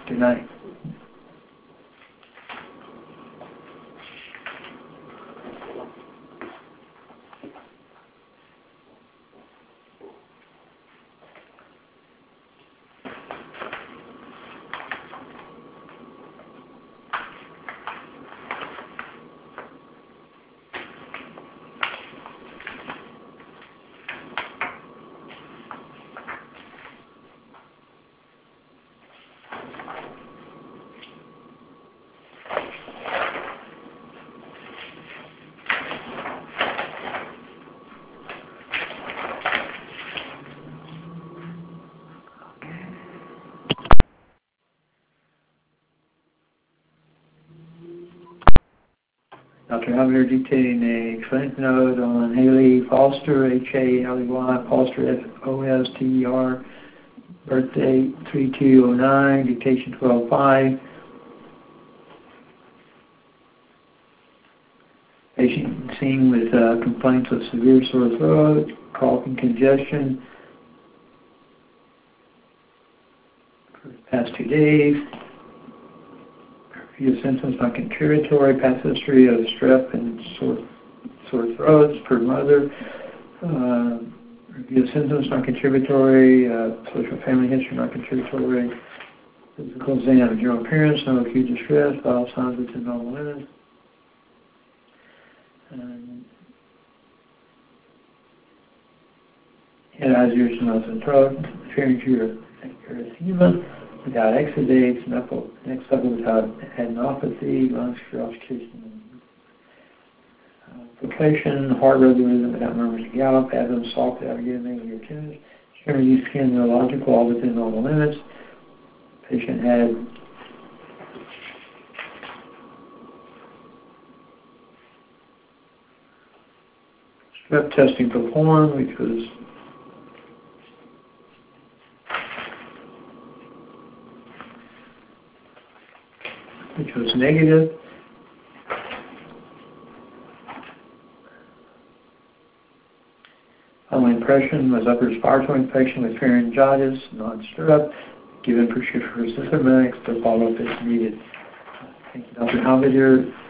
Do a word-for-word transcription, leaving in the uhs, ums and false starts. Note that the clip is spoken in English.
Good night. Doctor Havner dictating a clinic note on Haley Foster, H A L E Y, Foster, F O S T E R, birthday three two oh nine, dictation twelve five. Patient seen with uh, complaints of severe sore throat, cough and congestion for the past two days. Few symptoms not contributory, past history of strep and sore, sore throats per mother. Uh, review symptoms not contributory, uh, social family history not contributory. Physical exam, general appearance, no acute distress, vital signs within normal limits. Um, head, eyes, ears, nose, and throat, pharyngeal erythema. Without exudates, next level without adenopathy, lungs, auscultation, uh, percussion, heart rhythm without murmurs and gallop, abdomen soft without getting or tunes, extremity skin neurological, all within normal limits. Patient had strep testing performed, which was which was negative. Final impression was upper respiratory infection with pharyngitis, non-strep, given prescription for systematics to follow up if needed. Thank you, Doctor Halvider.